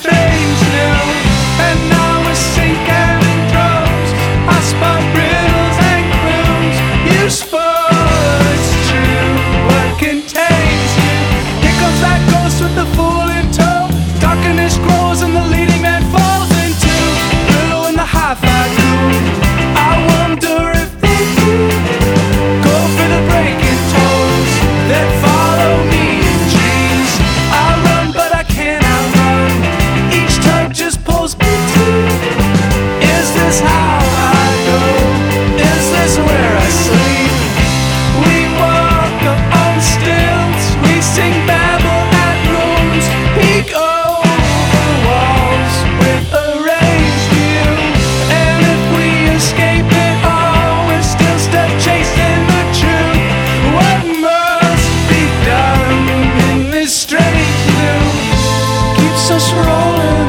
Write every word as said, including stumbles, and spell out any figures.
strange new. And now we're sinking in droves. I spot riddles and clues. Useful, it's true. What contains you? Here comes that ghost with the fool in tow. Darkness grows and the leading man falls into Brillo in the hi-fi cool. I wonder if they do go for the breaking toes that follow me in dreams. I run but I can't outrun. Each tug just pulls me to. Is this how I go? Is this where I sleep? We walk up on stilts. We sing babble at rooms. Peek over walls with a range view. And if we escape it all, we're still stuck chasing the truth. What must be done in this strange new keeps us rolling